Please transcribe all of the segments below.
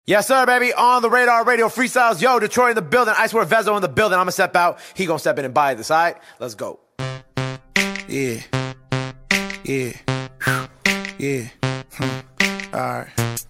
Yes, sir, baby. On the Radar Radio Freestyles. Yo, Detroit in the building. Icewear Vezo in the building. I'm going to step out. He going to step in and buy this, all right? Let's go. Yeah. Yeah. Yeah. All right.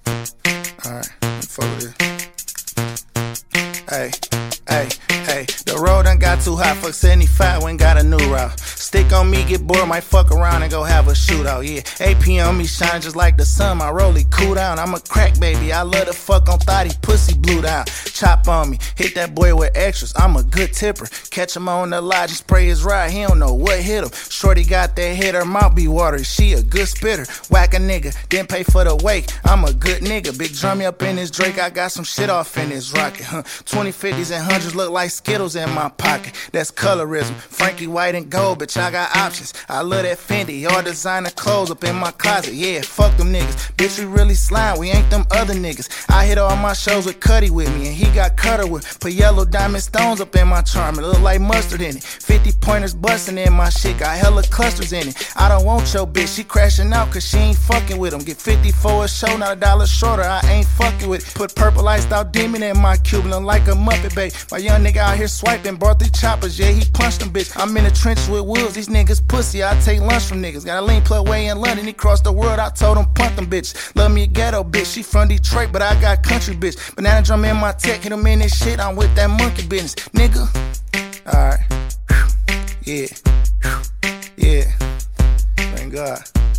Fuck with this. Hey. The road done got too hot. Fuck 75, we ain't got a new route. Stick on me, get bored, might fuck around and go have a shootout, yeah. AP on me shining just like the sun, my rollie cool down. I'm a crack baby, I love to fuck on thotty, pussy blew down. Chop on me, hit that boy with extras, I'm a good tipper. Catch him on the lodge and spray his ride, he don't know what hit him. Shorty got that hit, her mouth be watery, she a good spitter. Whack a nigga, didn't pay for the wake, I'm a good nigga. Big drummy up in this Drake, I got some shit off in this rocket, 20, 50s and 100s look like Skittles in my pocket. That's colorism, Frankie White and gold, bitch, I got options. I love that Fendi, all designer clothes up in my closet. Yeah, fuck them niggas, bitch, we really slime, we ain't them other niggas. I hit all my shows with Cuddy with me, and he got Cutter with. Put yellow diamond stones up in my charm, it look like mustard in it. 50 pointers bustin' in my shit, got hella clusters in it. I don't want your bitch, she crashing out cause she ain't fucking with him. Get 50 for a show, not $1 shorter, I ain't fucking with it. Put purple iced out demon in my Cuban, look like a Muppet, babe. My young nigga out here swiping, brought 3 choppers, yeah, he punched them, bitch. I'm in the trenches with wolves, these niggas pussy, I take lunch from niggas. Got a lean plug way in London, he crossed the world, I told him punt them, bitch. Love me a ghetto, bitch, she from Detroit, but I got country, bitch. Banana drum in my tech, hit him in this shit, I'm with that monkey business, nigga. Alright, yeah, thank God.